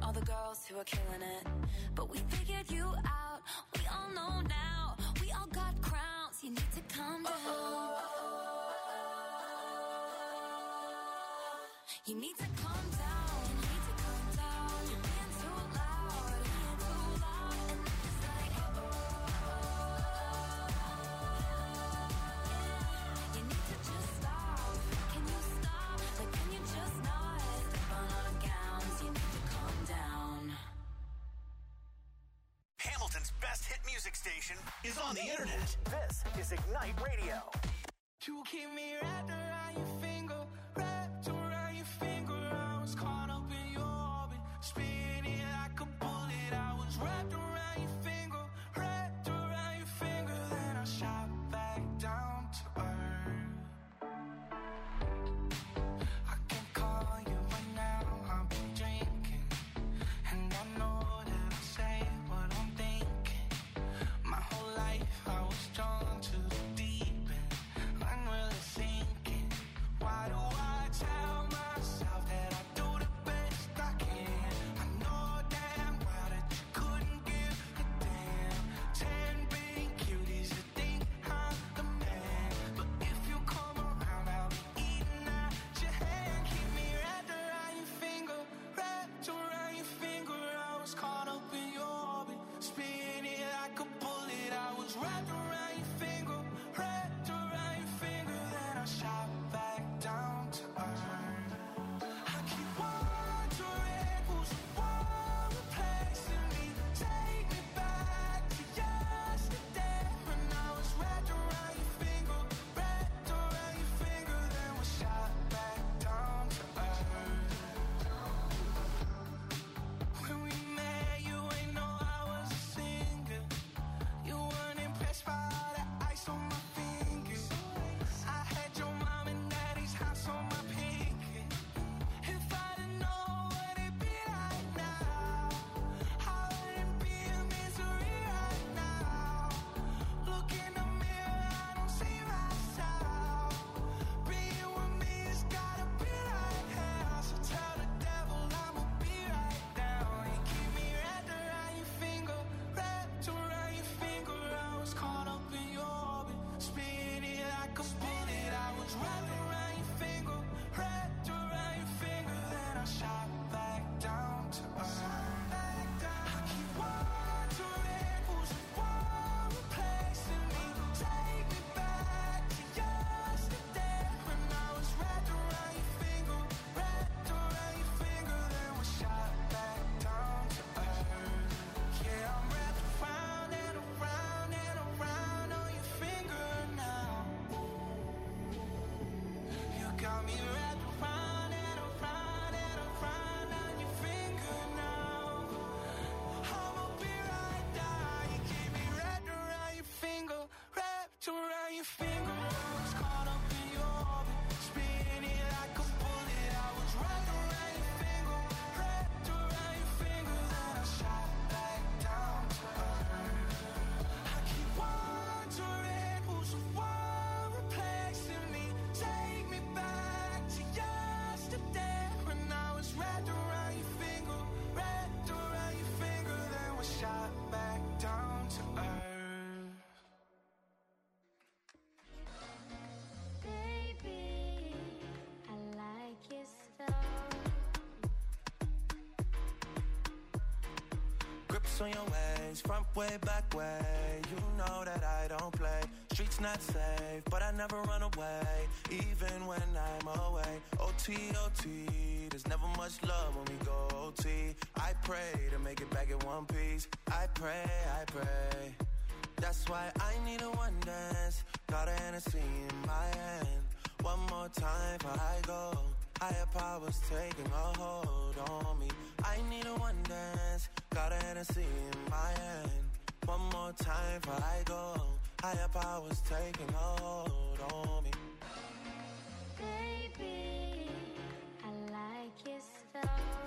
all the girls who are killing it. But we figured you out, we all know now. We all got crowns, you need to calm down. You need to calm down, you need to calm down. You're being too loud, and it's like, you need to just stop. Can you stop? Like, can you just not step on our gowns? You need to calm down. Hamilton's best hit music station is on the internet. This is Ignite Radio. You keep me wrapped around your finger, wrapped around your finger. I was caught up in your orbit, spinning like a bullet. I was wrapped around your finger, wrapped around your finger. Then I shot back down to earth. I can call you right now, I've been drinking, and I know that I say what I'm thinking. My whole life I was drawn to the deep end, unreally sinking. Why do I tell myself that I do the best I can? I know damn well that you couldn't give a damn. 10 big cuties that think I'm the man, but if you come around I'll be eating at your hand. Keep me wrapped around your finger, wrapped around your finger. I was caught up in your orbit, spinning like a bullet. I was wrapped around your finger, wrapped around your finger. Then I shot back down to earth. I keep wondering who's the one replacing me. Take me back to yesterday when I was wrapped around your finger, wrapped around your finger. Then we shot back down to earth. When we met, you ain't know I was a singer. You weren't impressed by all the ice on my fingers. I had your mom and daddy's house on my pinky. If I didn't know what it'd be like now, I wouldn't be in misery right now. Look in the mirror, I don't see myself. Being with me has gotta be like hell. So tell the devil I'ma be right down. You keep me wrapped around your finger, wrapped around your finger. I was caught up in your orbit, spinning like a bullet. I was wrapped around your finger, wrapped around your finger. Then I shot back down to earth. I keep wondering who's the one replacing me. Take me back to yesterday when I was wrapped around your finger, wrapped around your finger. Then we shot back down to earth. Yeah, I'm wrapped around and around and around on your finger now. You got me wrapped around and around and around on your finger now. I'ma be right there. You keep me wrapped around your finger, wrapped around your finger. I was caught up in your orbit, spinning like a bullet. I was wrapped around your finger, wrapped around your finger. Then I shot back down to earth. I keep wondering who's the one replacing me. Take me back to yesterday when I was wrapped around your finger, wrapped around your finger. Then we shot back down to earth. Baby, I like your stuff. Grips on your ways, front way, back way. You know that I don't play. Streets not safe, but I never run away, even when I'm away. OT, OT, there's never much love when we go OT. I pray to make it back in one piece. I pray. That's why I need a one dance. Got a Hennessy in my hand. One more time before I go. Higher powers taking a hold on me. I need a one dance. Got a Hennessy in my hand. One more time before I go. Higher powers taking a hold on me. Baby, I like your stuff.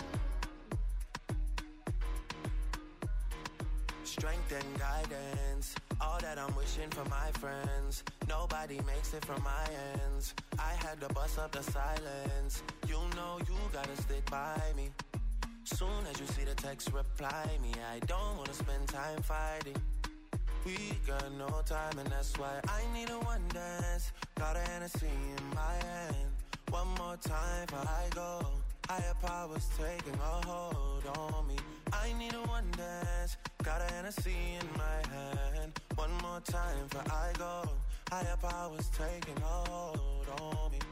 Strength and guidance, all that I'm wishing for my friends. Nobody makes it from my ends. I had to bust up the silence. You know you gotta stick by me. Soon as you see the text, reply me. I don't wanna spend time fighting. We got no time and that's why I need a one dance. Got a Hennessy in my hand. One more time before I go. Higher powers taking a hold on me. I need a one dance. Got a Hennessy in my hand. One more time before I go. Higher powers taking a hold on me.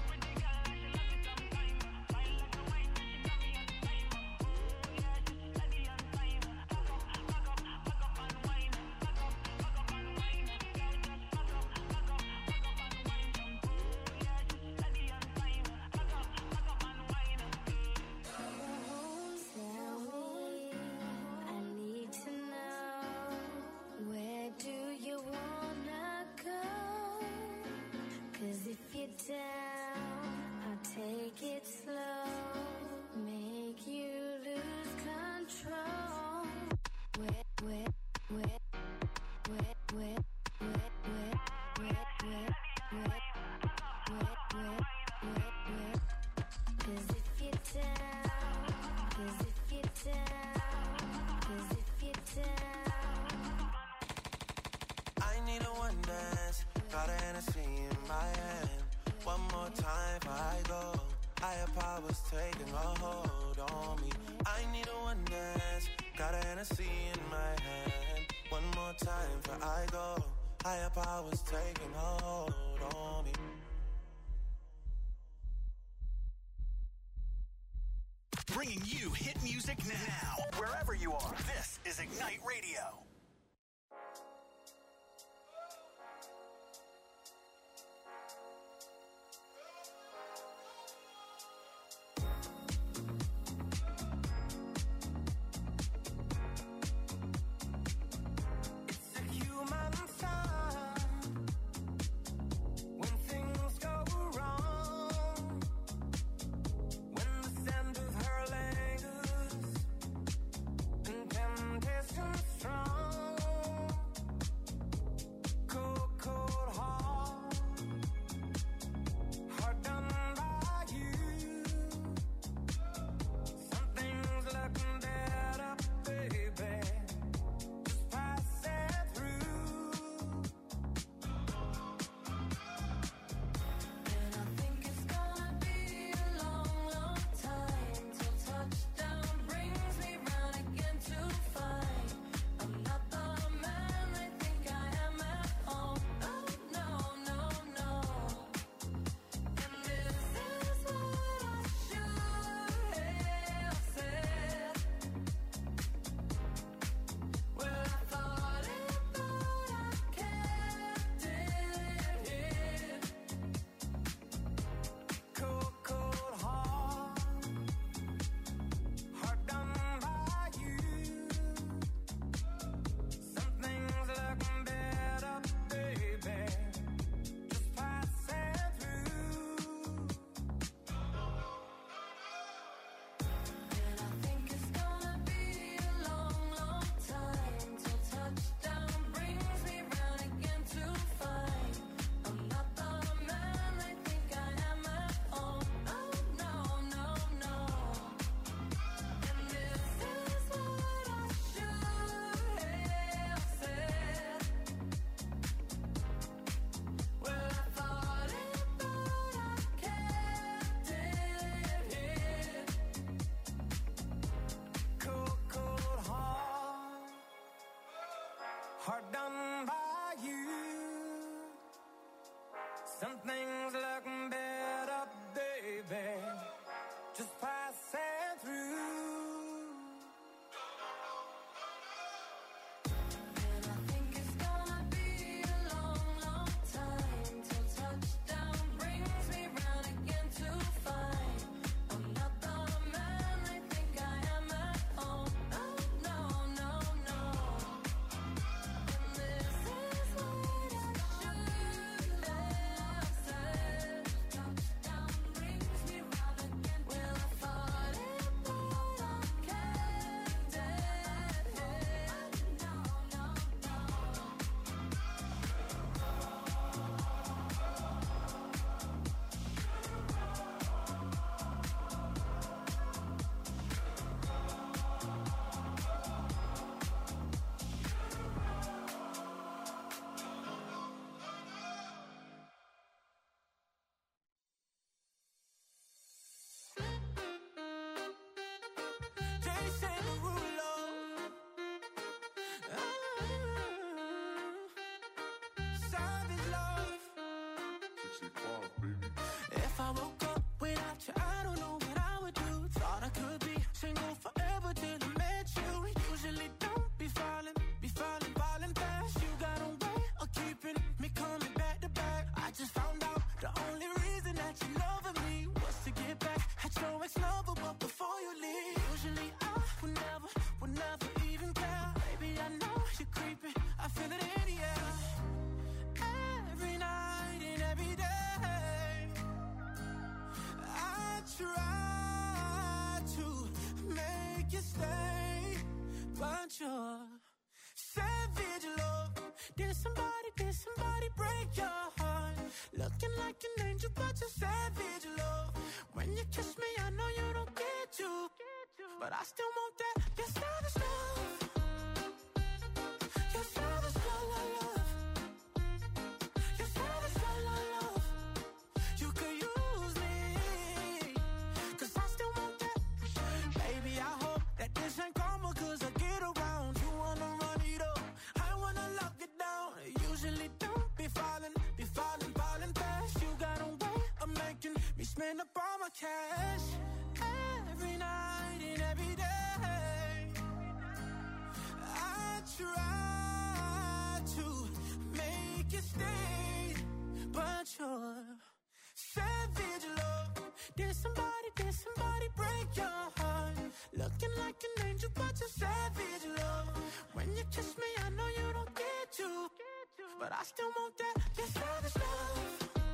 Down, I'll take it slow, make you lose control. Wet, wet, wet, wet, wet, wet, wet, wet, wet, wet, wet, wet, wet, wet. 'Cause if you're down, 'cause if you're down, 'cause if you're down. I need a one dance, got a Hennessy in my hand. One more time before I go. Higher powers taking a hold on me. I need a one dance. Got a Hennessy in my hand. One more time before I go. Higher powers taking a hold on me. Bringing you hit music now. Wherever you are, this is Ignite Radio. Hard done by you. Some things look better, baby, just passing through. Will I If I woke up without you, I don't know what I would do. Thought I could be single forever till I met you. Usually don't be falling fast. You got a way of keeping me coming back to back. I just found out the only reason that you loving me was to get back at your ex-lover, but before you leave, usually I would never even care. Baby, I know you're creeping, I feel it in the air. Every night and every day, I try to make you stay, but you're savage love. Did somebody break your heart? Looking like an angel, but you're savage love. When you kiss me, I know you don't get to, but I still want that. Your savage love. Your savage love, love. Your savage love, love. You could use me, 'cause I still want that. Baby, I hope that this ain't karma, 'cause I get around. You wanna run it up, I wanna lock it down. Usually don't be falling fast. You got a way of making me spend up all my cash. Every night and every day, I try to make you stay, but you're savage love. Did somebody break your heart? Looking like an angel, but you're savage love. When you kiss me, I know you don't get to, but I still want that. Your savage love.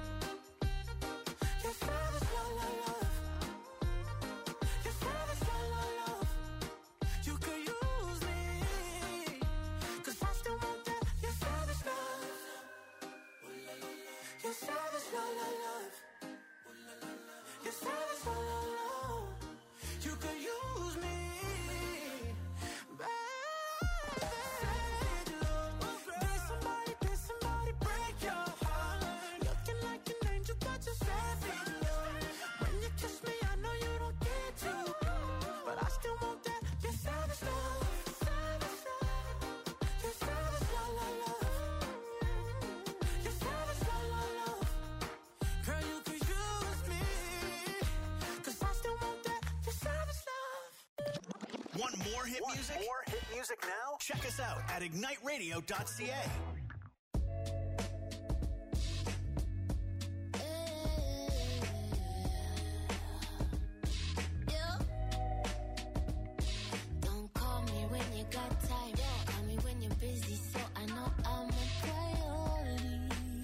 Your savage love, love. Your savage love, love. You could use me, 'cause I still want that. Your savage love. Your savage love, love. Your savage love, love. You could use me, baby. Savage love. Did somebody break your heart? Looking like an angel, but you're savage love. When you kiss me, I know you don't get to, but I still want that. Your savage love. Your savage love, love. Your savage love, love. Girl, you could use me, 'cause I still want that. Your savage love. Want more hit music? More hit music now? Check us out at igniteradio.ca. Don't call me when you got time. Call me when you're busy, so I know I'm a priority.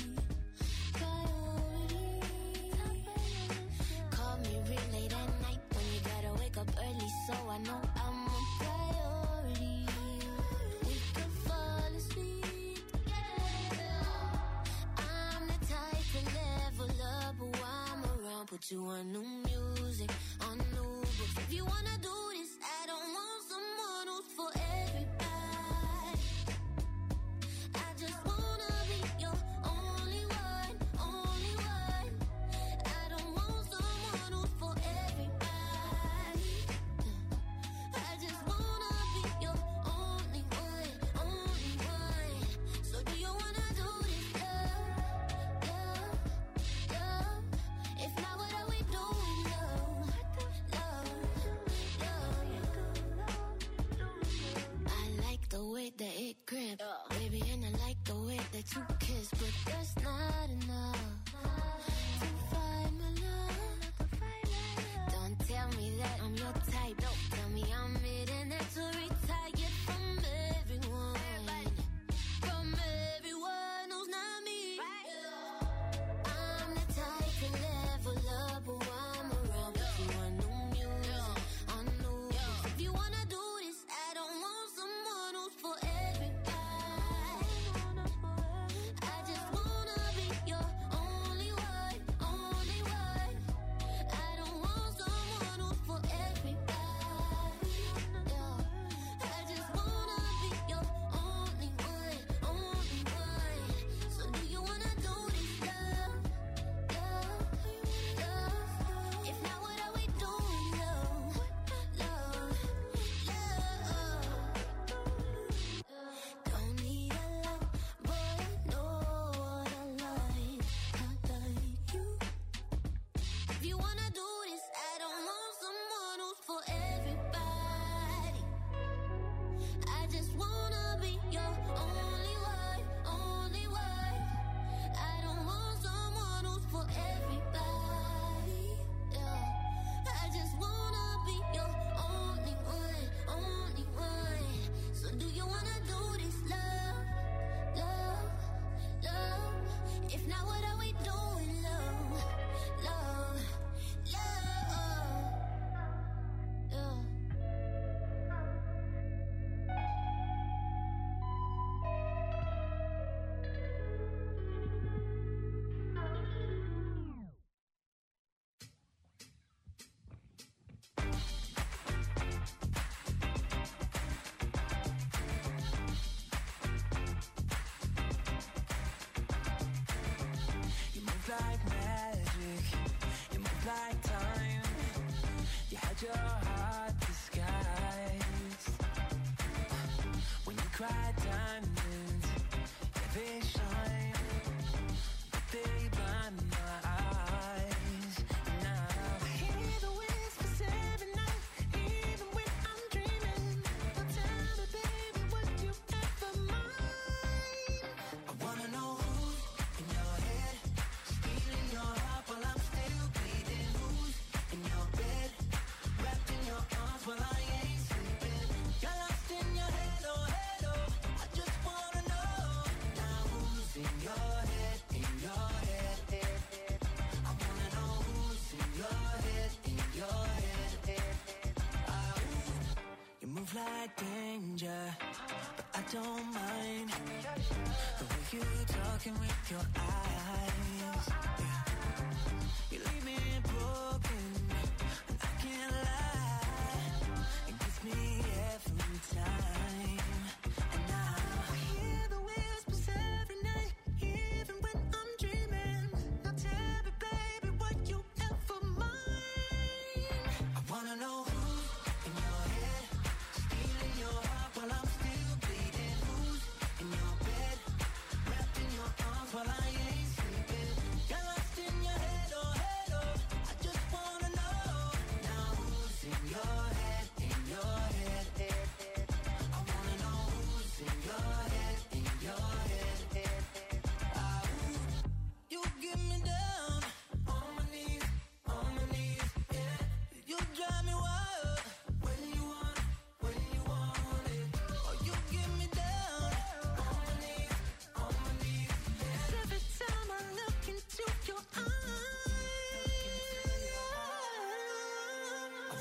Call me real late at night when you gotta wake up early, so I know I'm a priority. We could fall asleep together. I'm the type to level up while I'm around. Put you on new music, on new books. If you wanna do this, I don't want someone who's for everybody. I just wanna be your only one, only one. I don't want someone who's for everybody. I just wanna be your only one, only one. So do you wanna do this, love, love, love? If not, what are we doing, love, love, love?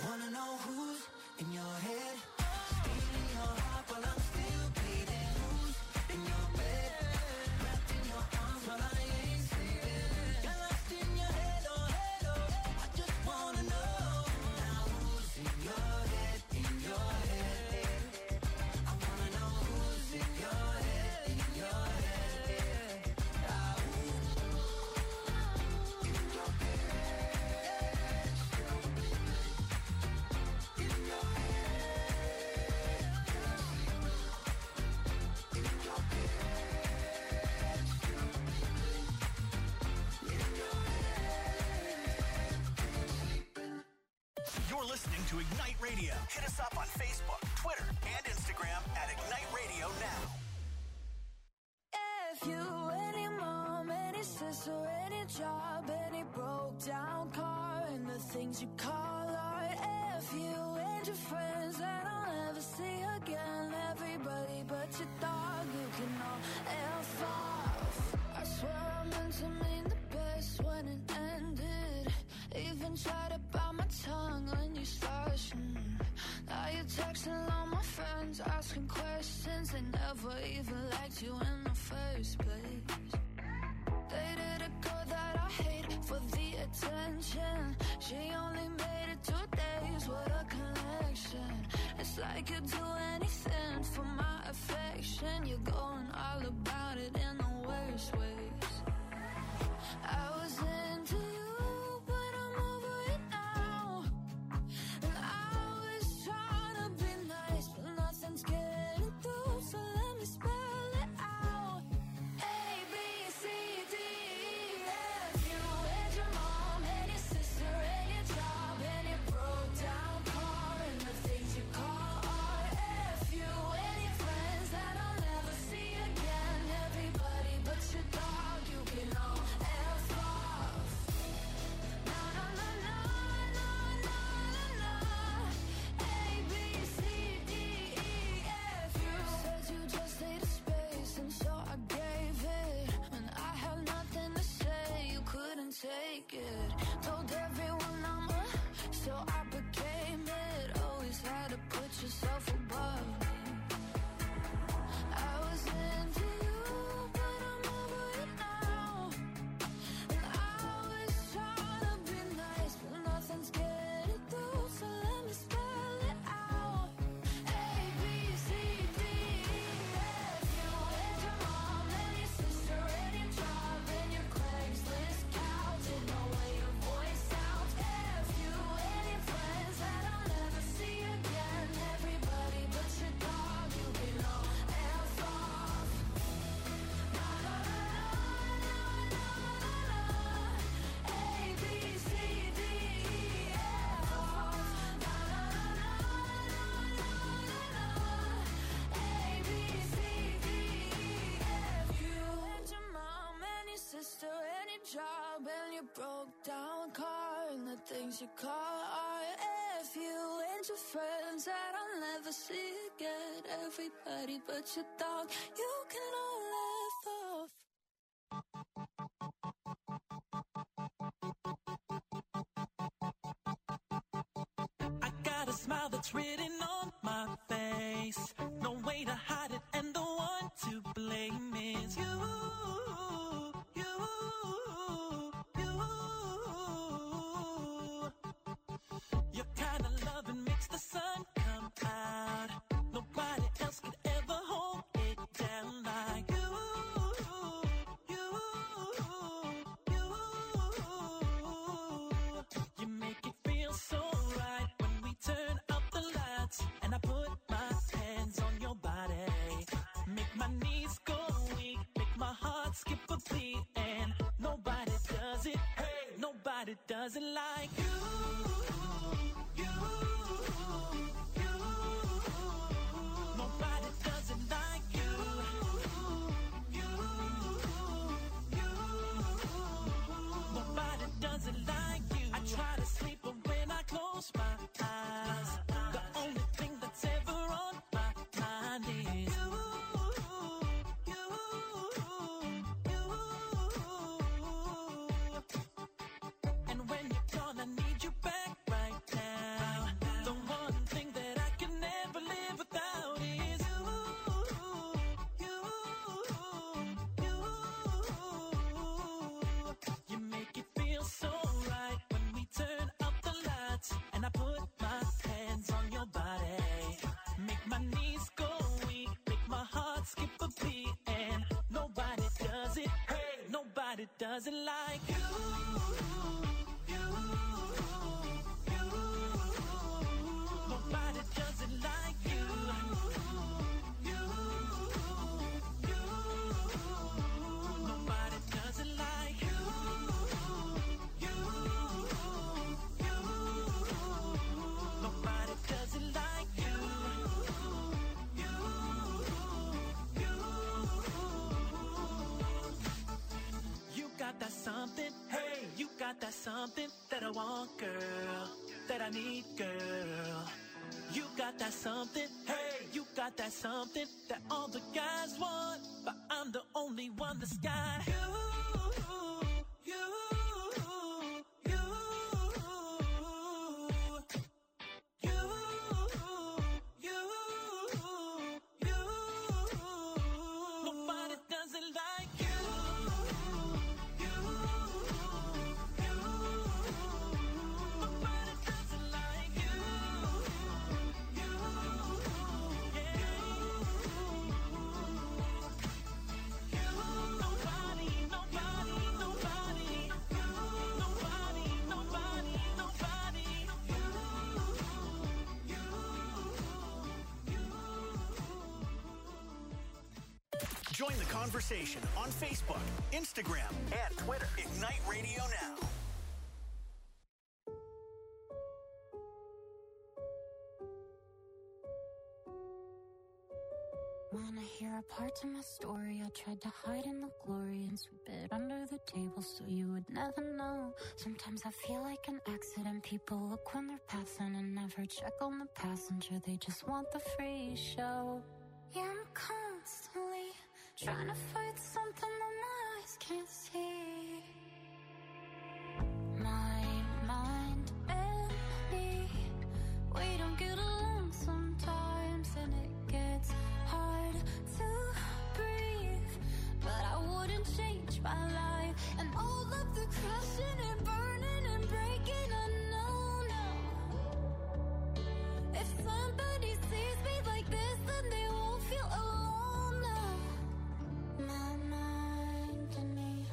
Wanna know who's in your head? Stealing your heart while I'm still bleeding. Who's in your bed? Wrapped in your arms while I ain't sleeping. Got lost in your head, oh head, oh. I just wanna know now who's in your head, in your head. I wanna know who's in your head, in your head. Now who's in your head? You're listening to Ignite Radio. Hit us up on Facebook, Twitter, and Instagram at Ignite Radio Now. If you, any mom, any sister, any job, any broke down car, and the things you call art. If you and your friends that I'll never see again, everybody but your dog, you can all F off. I swear I meant to mean the best when it ended. Even tried to bite my tongue when you started. Now you're texting all my friends, asking questions. They never even liked you in the first place. Dated a girl that I hate for the attention. She only made it 2 days with a connection. It's like you'd do anything for my affection. You're going all about it in the worst ways. I was into you, but I'm over it now. And I was trying to be nice, but nothing's getting through. So let me spell it out. A, B, C, D, E, F. You and your mom and your sister and your job and your broke down car and the things you call art. F you and your friends that I'll never see again. Everybody but your dog, you can all F off. No, no, no, no, no, no, no, no. A, B, C, D, E, F. You said you just needed space, and so I gave it. When I had nothing to say, you couldn't take it. Told everyone I'm a, so I became it. Always had to put yourself above me. I was into you, but I'm over it now. And I was trying to be nice, but nothing's getting through. So let me spell it out. A, B, C, D, E, F. You and your mom and your sister and your job and your Craigslist couch and the way your voice sounds. F you and your friends that I'll never see again. Everybody but your dog, you can all F off. No, no, no, no, no, no, no. A, B, C, D, E, F off. No, no, no, no, no, no, no. A, B, C, D, E, F. You and your mom and your sister and your job and your broke down car and the things you call art. F you and your friends that I'll never see again. Everybody but your dog, you can all F off. I got a smile that's written on my face. No way to hide it, and the one to blame is you. You, you. Your kind of loving makes the sun come out. Nobody else could ever hold it down like you. You, you. You make it feel so right when we turn up the lights and I put my hands on your body. Make my knees go weak, make my heart skip a beat, and nobody does it. Hey, nobody does it like you. You, you. Nobody does it like you. You, you. Nobody does it like you. I try to sleep, but when I close my eyes, the only thing that's ever on my mind is you. And when you're gone, I need doesn't like you. Nobody doesn't like you. Nobody doesn't like you. Nobody doesn't like you. You got that something, hey, you got that something that I want, girl, that I need, girl. You got that something, hey, you got that something that all the guys want, but I'm the only one that's got you. Nobody doesn't like you. Nobody doesn't like you. Join the conversation on Facebook, Instagram, and Twitter. Ignite Radio Now. Wanna hear a part of my story? I tried to hide in the glory and sweep it under the table so you would never know. Sometimes I feel like an accident. People look when they're passing and never check on the passenger. They just want the free show. Yeah, I'm constantly trying to fight something that my eyes can't see. My mind and me, we don't get along sometimes, and it gets hard to breathe. But I wouldn't change my life, and all of the crashing and burning and breaking, I know now. If somebody sees me like this, then they won't feel alone now. My mind and me.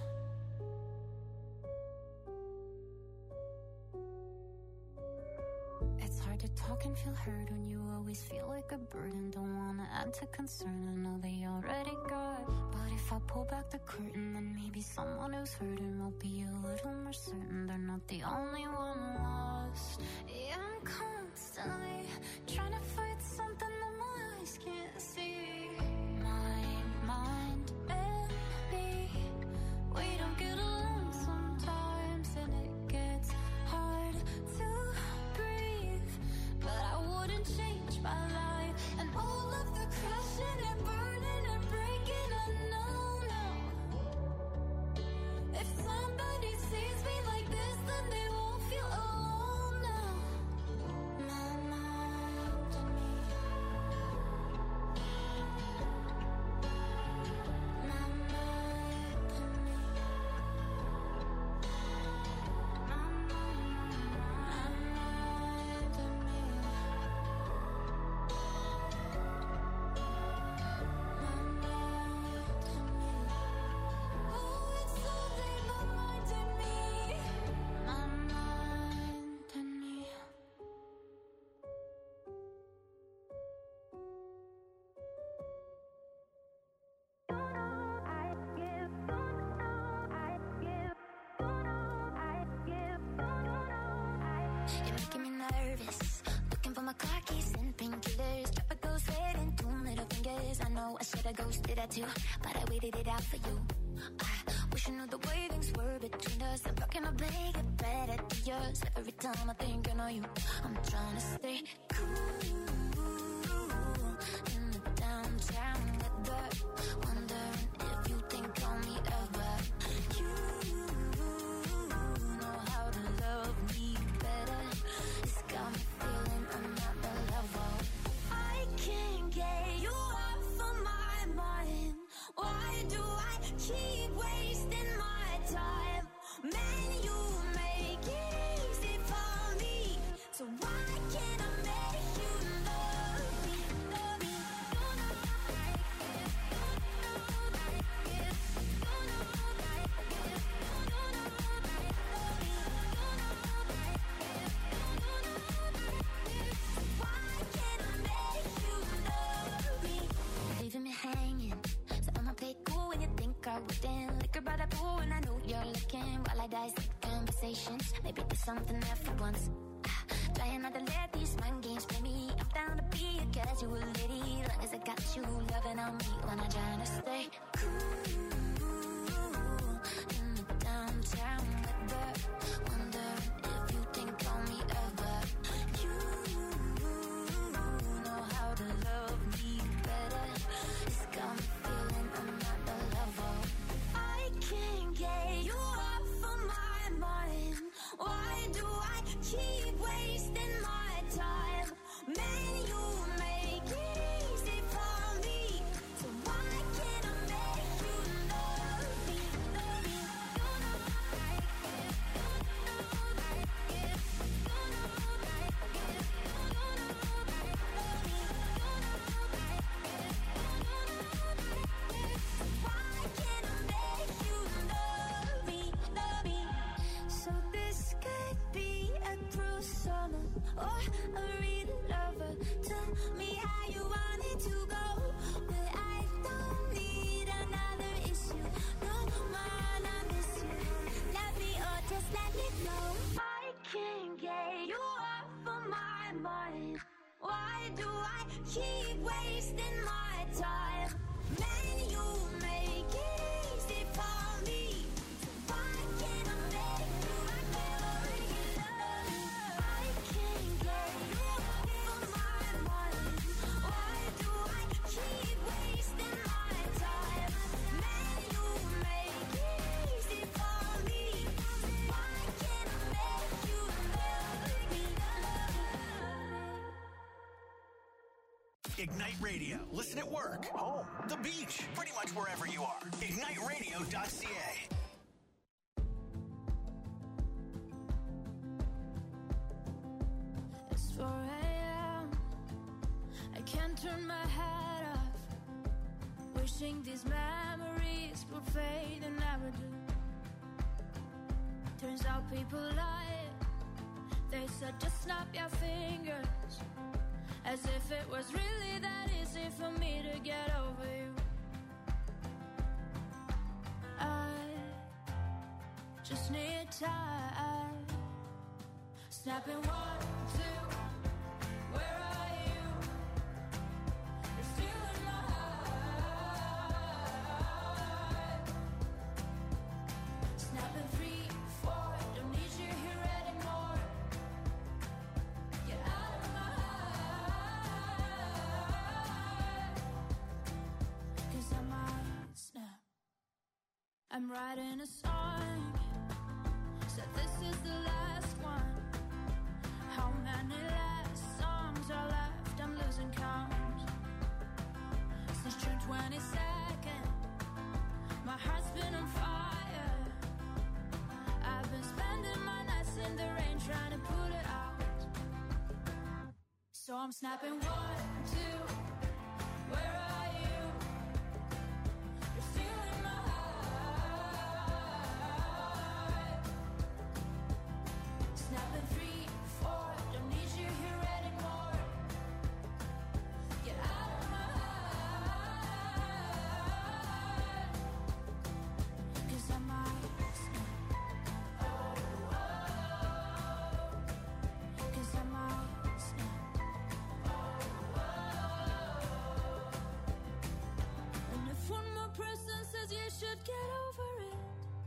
It's hard to talk and feel heard when you always feel like a burden. Don't wanna add to concern, I know they already got. But if I pull back the curtain, then maybe someone who's hurting will be a little more certain they're not the only one lost. Yeah, I'm constantly trying to fight something that my eyes can't see. My mind and me, we don't get along sometimes, and it gets hard to breathe. But I wouldn't change my life, and all of the crashing and burning and breaking, I know now. If somebody sees me like this, then they won't feel alone now. My mind and me. My mind and me. My mind and me. Oh, it's only my mind and me. My mind and me. You're making me nervous. Looking for my car keys and painkillers. Drop a ghost red and 2 middle fingers. I know I should have ghosted that too, but I waited it out for you. I wish I knew the way things were between us. I'm rocking my bag, get better to yours. Every time I think I know you, I'm trying to stay cool in the downtown weather. Wondering if you think on me ever. You know how to love me better. It's got me feeling I'm not the level. I can't get you off of my mind. Why do I keep wasting my time? Man, you make it easy for me. So why can't I make you love me? Love me. realize that conversations, maybe there's something there for once. Trying not to let these mind games play me. I'm down to be a casual lady, long as I got you loving on me when I'm trying to stay cool in the downtown weather. Wondering if you think on me ever. You know how to love me better. It's got me feeling I'm not the lover. I can't get you off of my mind. Why do I keep wasting my time? Man, you make it easy for me. So why can't I make you love me? Love me. You know I like it. You know I like it. You know I like it. You know I like it. Love me. You know I like it. You know I like it. So why can't I make you love me? Love me. So this could be a cruel summer or a real lover. Tell me how you want it to go, but I don't need another issue. No man, I miss you. Love me or just let me go. I can't get you off of my mind. Why do I keep wasting my time? Man, you make it easy for me. So why can't I make you love me? I can't get you off of my mind. Why do I keep wasting my time? Man, you make it easy for me. So why can't I make you love me? Ignite Radio. Listen at work, home, the beach, pretty much wherever you are. IgniteRadio.ca. It's 4 a.m. I can't turn my head off. Wishing these memories would fade and never do. Turns out people lie. They said just snap your fingers, as if it was really that easy for me to get over you. I just need time. Snapping 1, 2. Where are you? You're still in my heart. Snapping 3, 4. Don't need you here anymore. Get out of my heart. 'Cause I might snap. I'm writing a song. Said this is the last one. How many last songs are left? I'm losing count. Since June 22nd, my heart's been on fire. I've been spending my nights in the rain trying to put it out. So I'm snapping 1, 2. Where are you? You're still in my heart. Snapping 3, 4. Don't need you here anymore. Get out of my heart. 'Cause I might snap. 'Cause I might snap. And if one more person says you should get over it,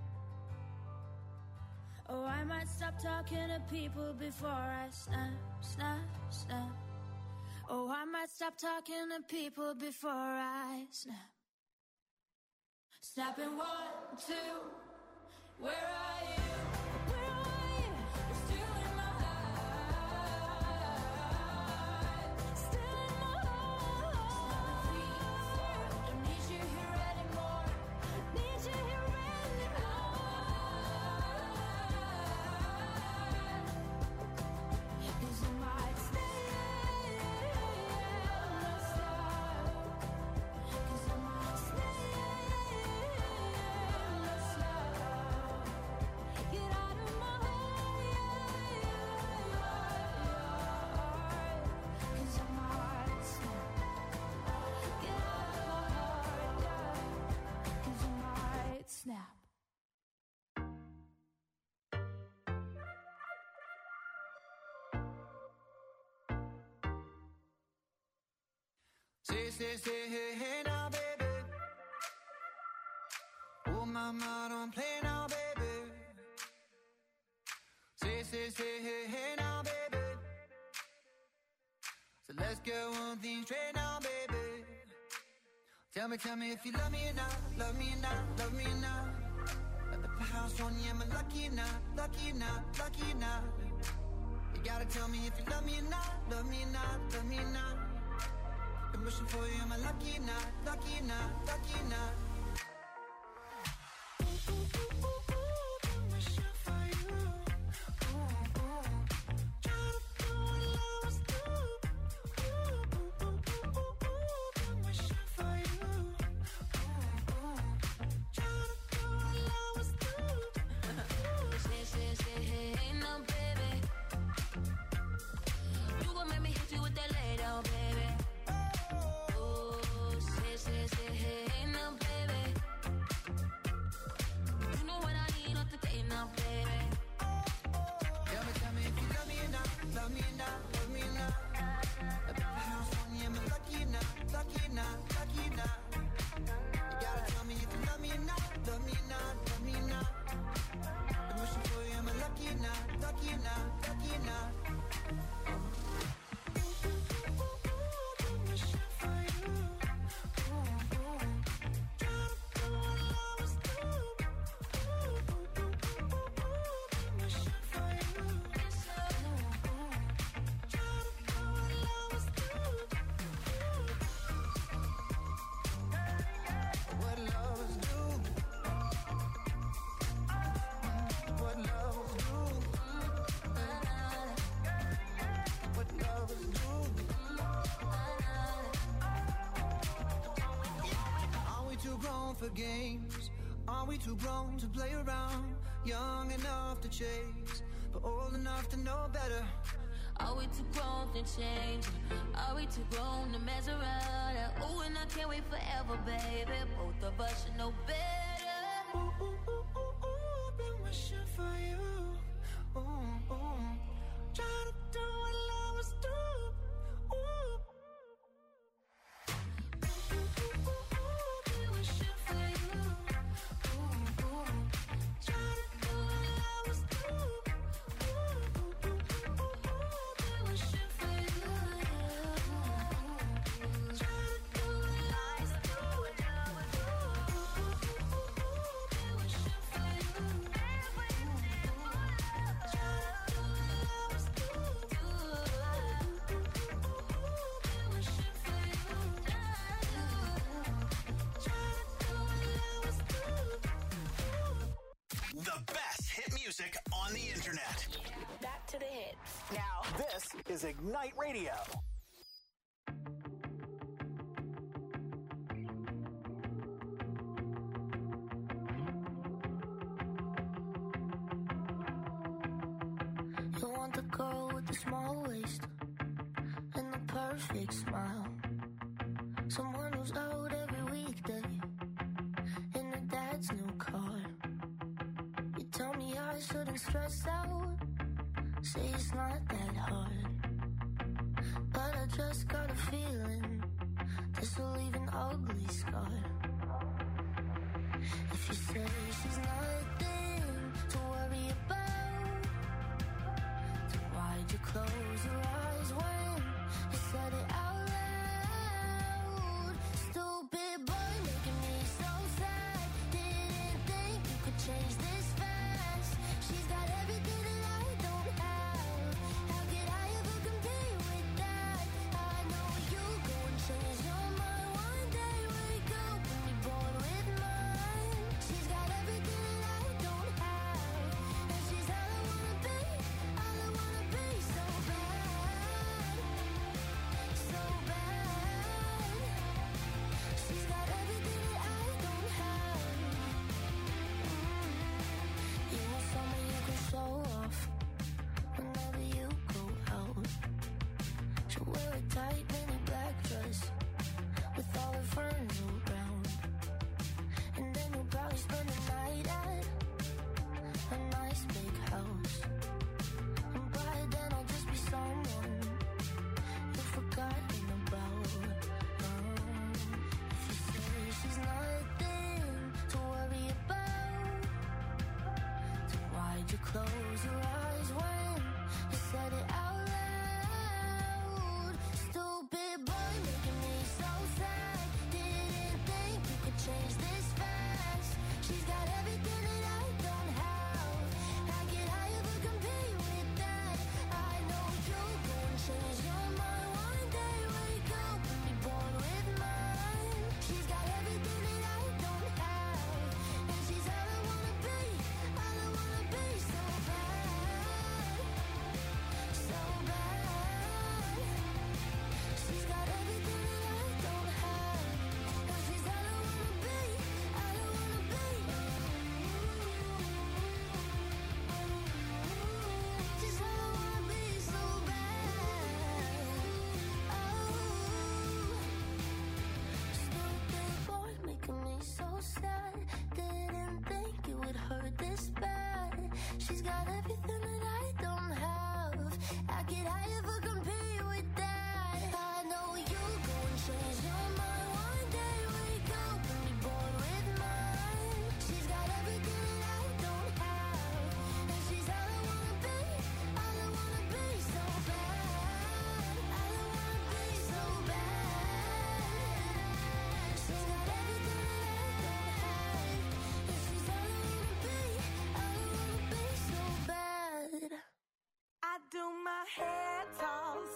oh, I might stop talking to people before I snap, snap, snap. Oh, I might stop talking to people before I snap. Snapping 1, 2. Where are you? Where are you? You're still in my heart. Still in my heart. Snapping 3, 4. Don't need you here anymore. Need you here anymore. 'Cause I might stay and stop. 'Cause I might stay and stop. Get Say, hey, hey now, baby. Oh, mama, don't play now, baby. Say, hey, hey now, baby. So let's get one thing straight now, baby. Tell me if you love me or not, love me or not, love me or not. At the house on you, am I lucky or not, lucky or not, lucky or not? You gotta tell me if you love me or not, love me or not, love me or not. I'm wishing for you, am I lucky or not, lucky or not, lucky or not? For games, are we too grown to play around? Young enough to chase, but old enough to know better. Are we too grown to change? Are we too grown to mess around? Oh, and I can't wait forever, baby. Both of us should know better. Ooh, ooh, ooh, ooh, ooh, been wishing for you. Ooh, ooh. Try to do what lovers do. Ooh. The best hit music on the internet. Back to the hits. Now, this is Ignite Radio. You want the girl with the small waist and the perfect smile. Someone who's out every weekday in her dad's new car. You tell me I shouldn't stress out, say it's not that hard. But I just got a feeling this will leave an ugly scar. If you say she's nothing to worry about, then why'd you close your eyes when you said it out loud? Stupid boy making me so sad. Didn't think you could change this fast. She's got everything that I don't have. How could I ever compete with that? I know you go and change your mind one day. Wake up and be bored with mine. She's got everything that I don't have, and she's all I wanna be, all I wanna be. So bad, so bad. She's got everything that I don't have. You want someone you can show off whenever you go out. She'll wear a tight mini black dress with all her friends around, and then you'll probably spend the night at a nice big house. And by then I'll just be someone you've forgotten about.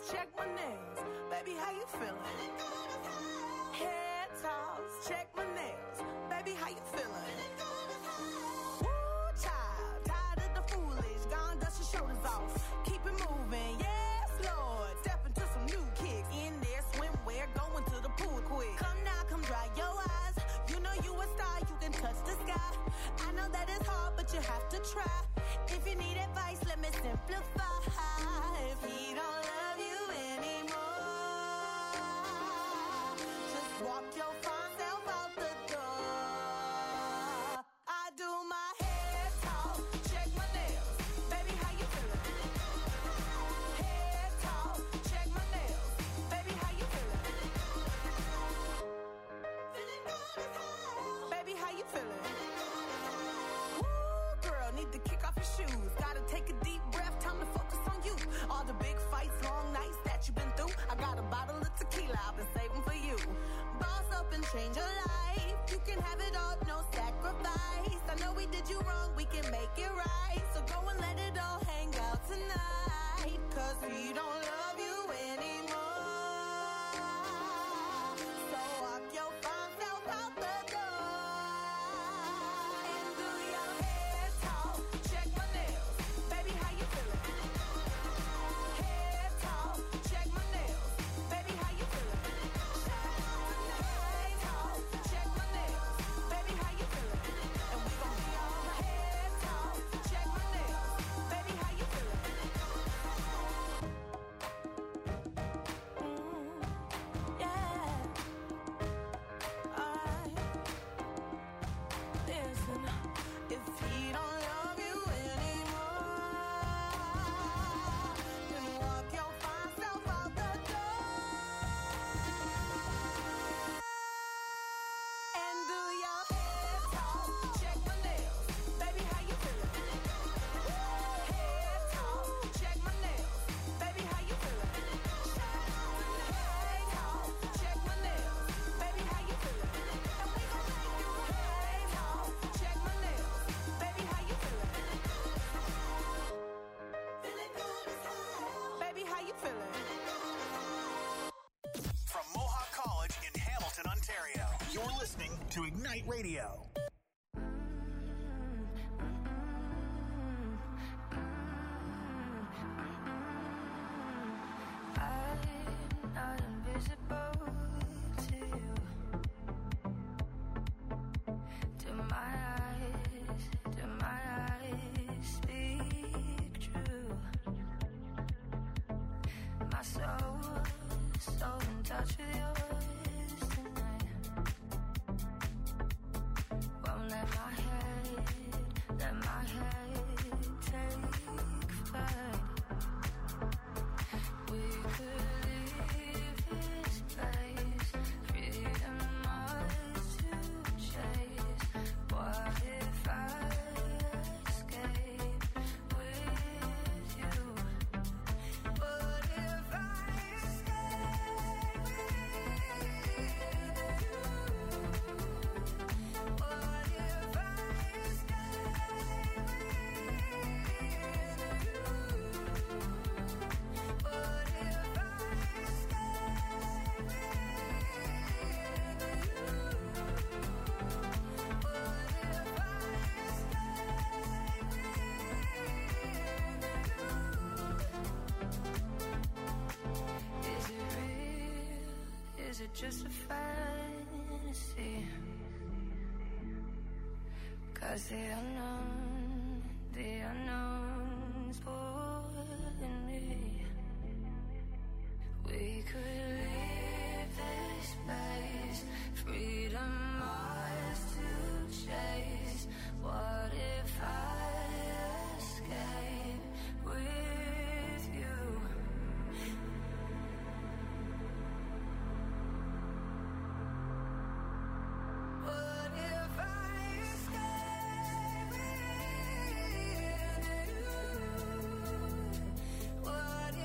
check my nails. Baby, how you feeling? Head toss, check my nails. Baby, how you feeling? Woo, child, tired of the foolish. Gone, dust your shoulders off. Keep it moving, yes, Lord. Step into some new kicks. In there, swimwear, going to the pool quick. Come now, come dry your eyes. You know you a star, you can touch the sky. I know that it's hard, but you have to try. If you need advice, let me simplify. If he don't love you anymore, just walk your fine self out the door. I do my head talk, check my nails. Baby, how you feeling? Head talk, check my nails. Baby, how you feeling? Feeling good as hell. Baby, how you feeling? Need to kick off your shoes. Gotta take a deep breath, time to focus on you. All the big fights, long nights that you've been through. I got a bottle of tequila I've been saving for you. Boss up and change your life. You can have it all, no sacrifice. I know we did you wrong, we can make it right. So go and let it all hang out tonight. Cause we don't love you anymore. So walk your fine self out the door. To Ignite Radio. I'm not invisible to you. Do my eyes speak true? My soul's so in touch with yours tonight. Won't let my head take flight. We could leave this place, freedom ours to chase. What if I escape with you? What if I escape with you? What if I Is it real? Is it just a fantasy? 'Cause the unknown's pulling me. We could leave this place, freedom ours to chase. What if I escape with you? What if I escape with you? What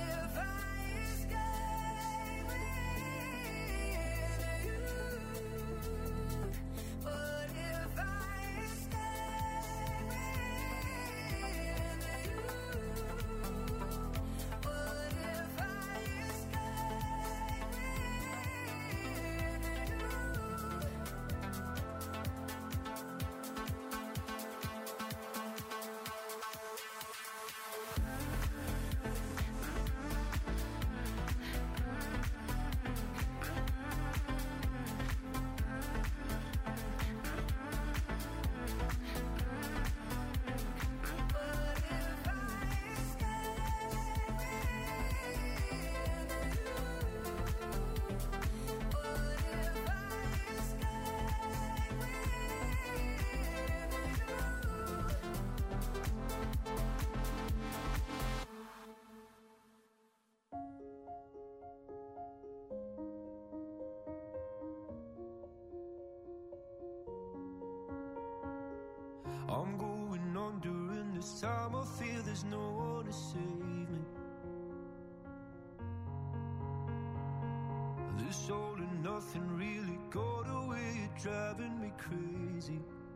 I'm going under, and this time I feel there's no one to save me. This all and nothing really got away, you're driving me crazy.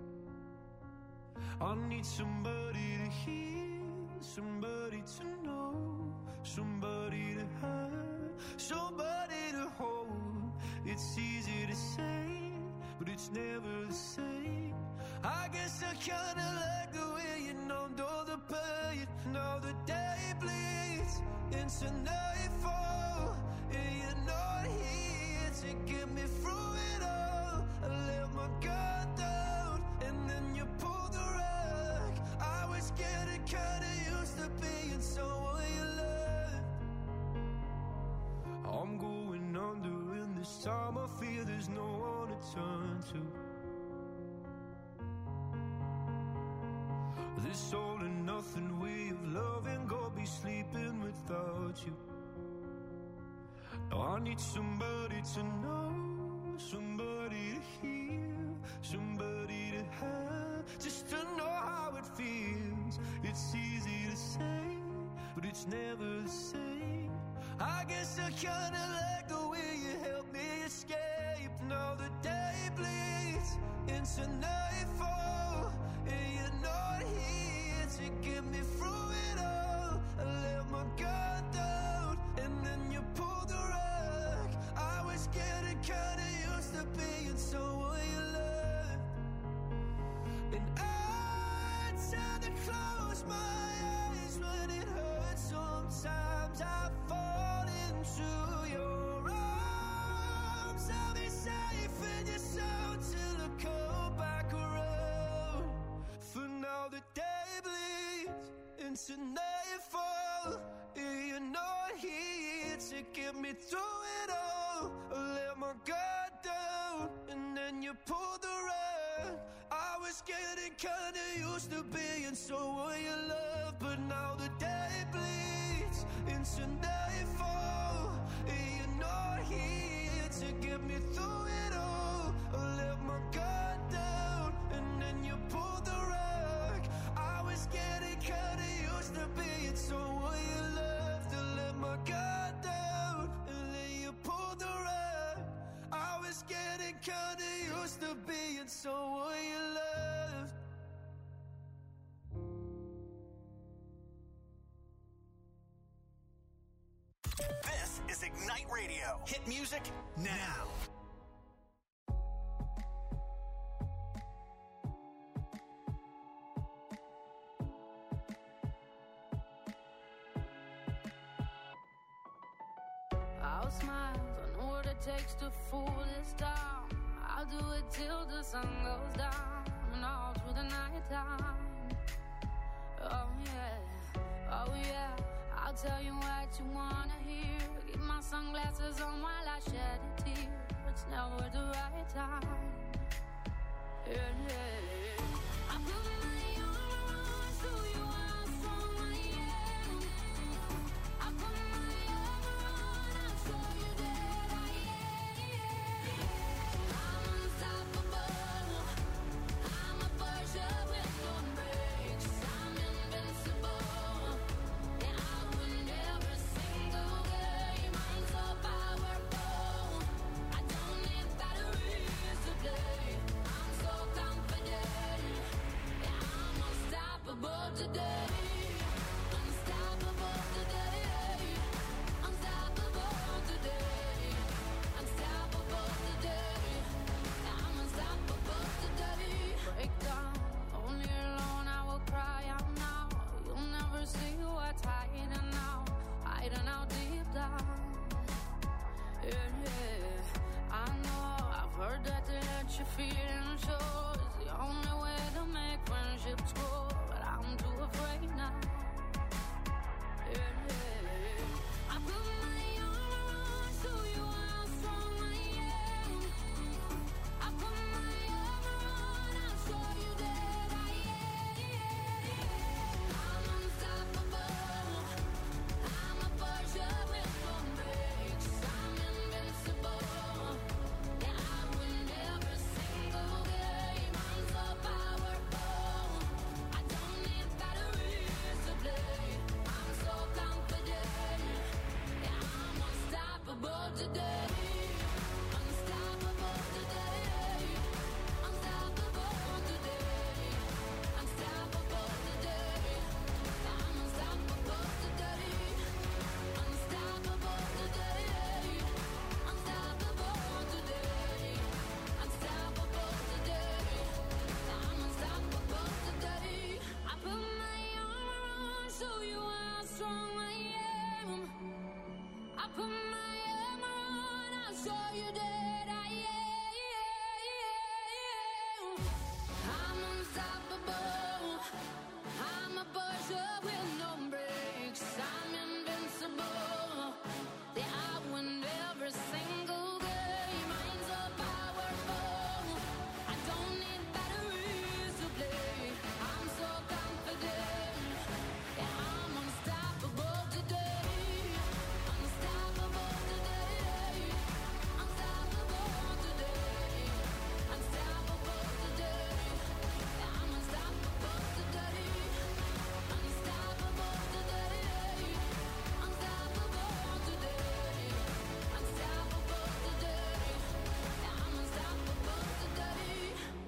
I need somebody to hear, somebody to know, somebody to have, somebody to hold. It's easy to say, but it's never the same. I guess I kinda like the way you numbed all the pain. Now the day bleeds into nightfall, and you're not here to get me through it all. I let my guard down, and then you pulled the rug. I was getting kinda used to being someone you loved. I'm going under, and this time I feel there's no one to turn to. This all and nothing way of loving, go be sleeping without you. Now I need somebody to know, somebody to hear, somebody to have, just to know how it feels. It's easy to say, but it's never the same. I guess I kinda like the way you help me escape. Now the day bleeds into nightfall, and you're not here to get me through it all. I let my guard down, and then you pulled the rug. I was getting kinda used to being someone you loved. And I tend to close my eyes when it hurts. Sometimes I fall into your arms. I'll be safe in your sound till I come back around. For now the day bleeds into nightfall, and you're not here to get me through it all. I let my guard down, and then you pulled the rug. I was getting kinda used to being someone you love, but now the day bleeds into nightfall, and you're not here to get me through it all. I let my guard down, and then you pulled the rug. I was getting kinda used to being someone you loved. I let my guard down, and then you pulled the rug. I was getting kinda used to being someone you loved. This is Ignite Radio. Hit music now. I'll smile, I know what it takes to fool this town. I'll do it till the sun goes down and all through the night time. Oh yeah, I'll tell you what you wanna hear. Keep my sunglasses on while I shed a tear. It's never the right time. Yeah. I put my armor on so you are how strong I am. I put my armor on, I'll show you that I am. I'm unstoppable. I'm a Persia with no brakes. I'm invincible. And I win every single game. I'm so powerful. I don't need batteries to play. I'm so confident. Yeah, I'm unstoppable today. sure you did. I'm unstoppable. I'm a Porsche with no brakes. I'm invincible. Yeah, I win every single game. I'm so powerful. I don't need batteries to play. I'm so confident. Yeah, I'm unstoppable today. Unstoppable today. Unstoppable today. Unstoppable today. Yeah, I'm unstoppable today. Unstoppable today. Unstoppable today. Unstoppable today. Yeah, I'm unstoppable today.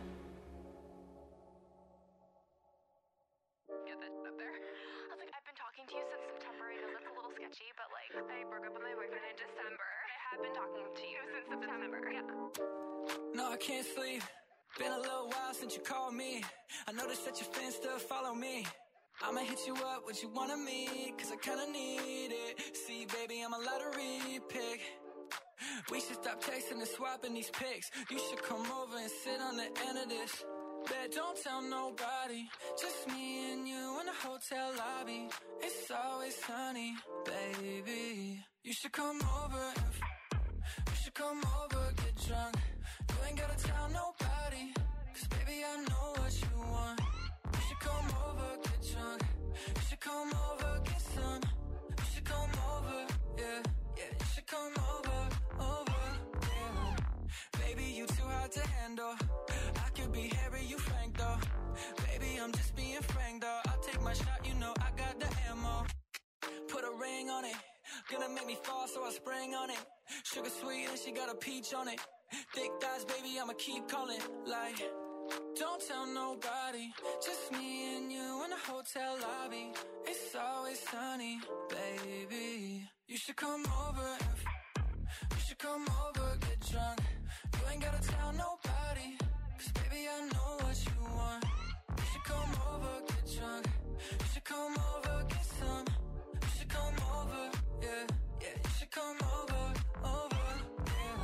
Get that up there. I was like, I've been talking to you since September. I know that's a little sketchy, but like, I broke up with my boyfriend in December. I have been talking to you since September. Yeah. No, I can't sleep. Been a little while since you called me. I noticed that your fans still follow me. I'ma hit you up, what you want of me, cause I kinda need it. See, baby, I'm a lottery pick. We should stop texting and swapping these pics. You should come over and sit on the end of this. Bet don't tell nobody, just me and you in the hotel lobby. It's always sunny, baby. You should come over and you should come over, get drunk. You ain't gotta tell nobody, cause baby I know what you want. You should come over, get drunk. You should come over, get some. You should come over, yeah, yeah. You should come over, yeah. Baby, you too hard to handle. I could be Harry, you Frank though. Baby, I'm just being frank though. I'll take my shot, you know I got the ammo. Put a ring on it. Gonna make me fall, so I sprang on it. Sugar sweet and she got a peach on it. Thick thighs, baby, I'ma keep calling. Like, don't tell nobody, just me and you in the hotel lobby. It's always sunny, baby. You should come over and you should come over, get drunk. You ain't gotta tell nobody, cause baby I know what you want. You should come over, get drunk. You should come over, get some. You should come over, yeah, yeah. You should come over, yeah.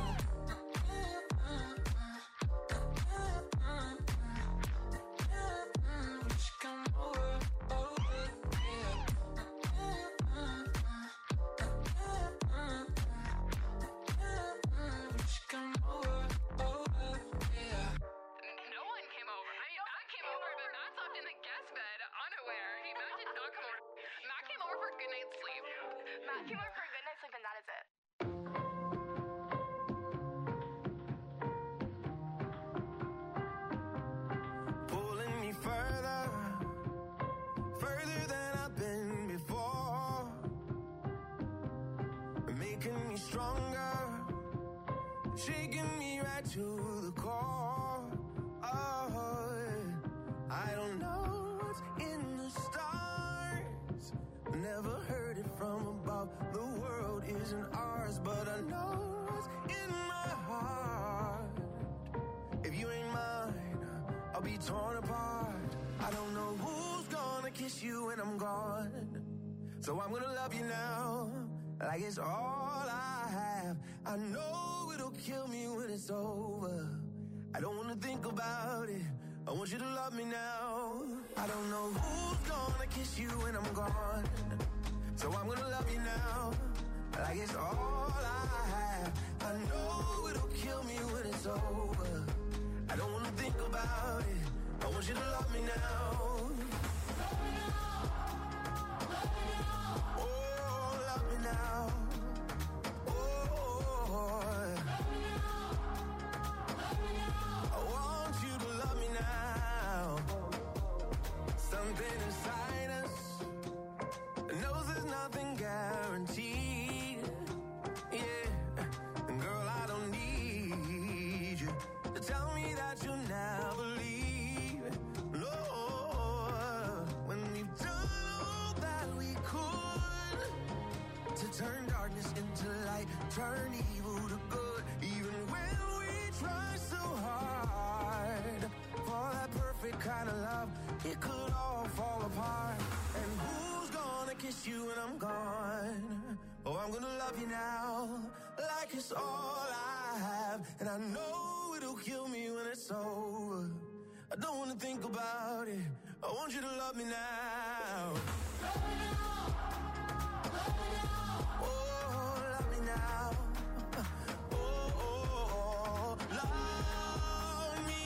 You should come over, yeah. You should come over, yeah. No one came over. I mean, Matt came over, but Matt slept in the guest bed, unaware. Matt did not come over. Matt came over for a good night's sleep. Matt came over for a good night's sleep, and that is it. Pulling me further, further than I've been before, making me stronger, shaking me right to the core. Oh, I don't know what's in the stars, never heard it from above. The world isn't ours, but I know what's in my heart. If you ain't mine, I'll be torn apart. I don't know who's gonna kiss you when I'm gone, so I'm gonna love you now, like it's all I have. I know it'll kill me when it's over. I don't wanna think about it, I want you to love me now. I don't know who's gonna kiss you when I'm gone, so I'm gonna love you now, like it's all I have. I know it'll kill me when it's over. I don't wanna think about it, I want you to love me now. Oh, love me now. Oh, I want you to love me now. Something inside us knows there's nothing guaranteed. Yeah, and girl, I don't need you to tell me that you'll never leave. No, when we've done all that we could to turn darkness into light, turn evil to good. Even when we try so hard for that perfect kind of love, it could all fall apart. And who's gonna kiss you when I'm gone? Oh, I'm gonna love you now, like like it's all I have, and I know it'll kill me when it's over. I don't wanna think about it. I want you to love me now. Love me now. Love me now. Oh, love me now. Oh, love me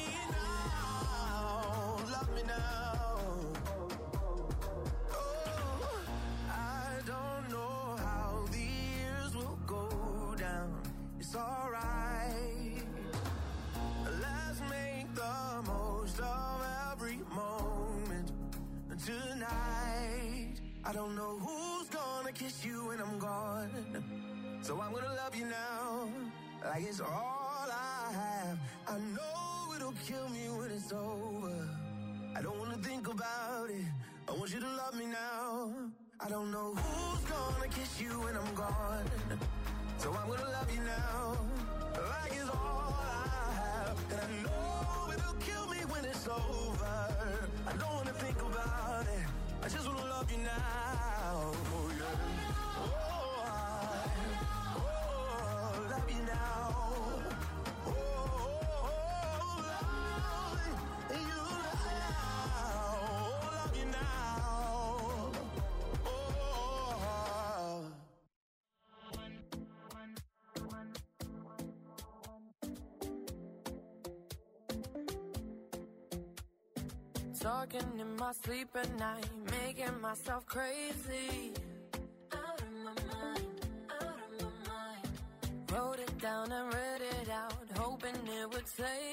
now. Love me now. Oh, I don't know how the years will go down. It's alright. Let's make the most of every moment tonight. I don't know who's gonna kiss you when I'm gone, so I'm gonna love you now, like it's all I have. I know it'll kill me when it's over. I don't wanna think about it. I want you to love me now. I don't know who's gonna kiss you when I'm gone, so I'm gonna love you now, like it's all I have. And I know it'll kill me when it's over. I don't wanna think about it. I just wanna love you now. Oh yeah. Oh, love you now. Oh, love you now. Love you now. Oh. Talking in my sleep at night, making myself crazy. Out of my mind, out of my mind. Wrote it down and read it out, hoping it would save